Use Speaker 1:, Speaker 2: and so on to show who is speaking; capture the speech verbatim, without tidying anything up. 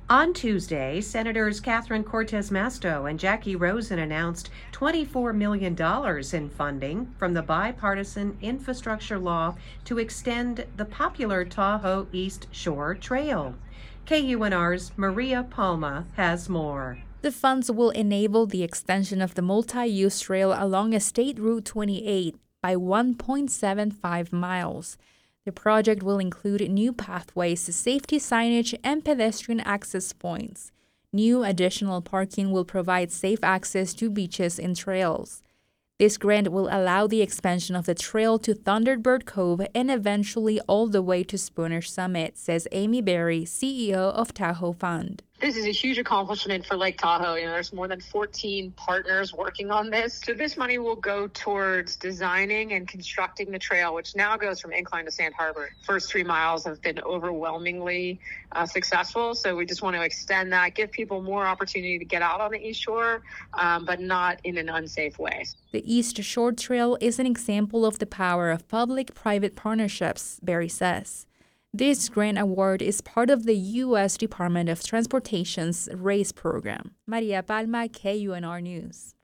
Speaker 1: On Tuesday, Senators Catherine Cortez Masto and Jackie Rosen announced twenty-four million dollars in funding from the bipartisan infrastructure law to extend the popular Tahoe East Shore Trail. K U N R's Maria Palma has more.
Speaker 2: The funds will enable the extension of the multi-use trail along State Route twenty-eight by one point seven five miles. The project will include new pathways, safety signage, and pedestrian access points. New additional parking will provide safe access to beaches and trails. This grant will allow the expansion of the trail to Thunderbird Cove and eventually all the way to Spooner Summit, says Amy Berry, C E O of Tahoe Fund.
Speaker 3: This is a huge accomplishment for Lake Tahoe. You know, there's more than fourteen partners working on this. So this money will go towards designing and constructing the trail, which now goes from Incline to Sand Harbor. First three miles have been overwhelmingly uh, successful. So we just want to extend that, give people more opportunity to get out on the East Shore, um, but not in an unsafe way.
Speaker 2: The East Shore Trail is an example of the power of public-private partnerships, Berry says. This grant award is part of the U S Department of Transportation's RACE program. Maria Palma, K U N R News.